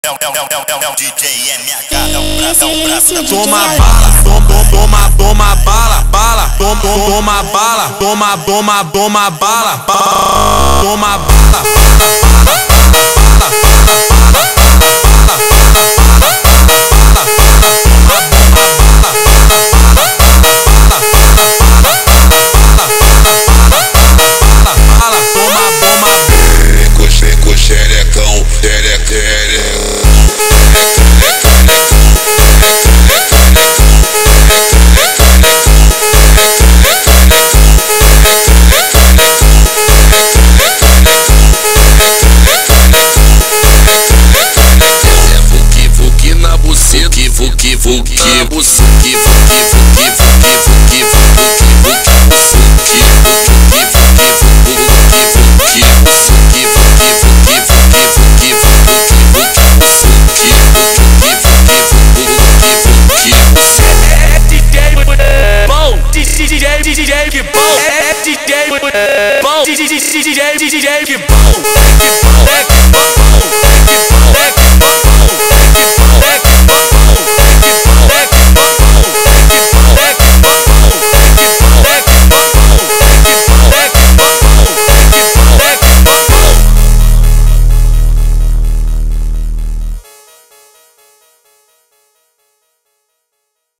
DJ MH, é o braço, toma bala, toma bala, bala, toma bala, toma bala, toma bala. Com xerecão, vuki na buceta, vuki na buceta. DJ que bom, é DJ bom, DJ que bom,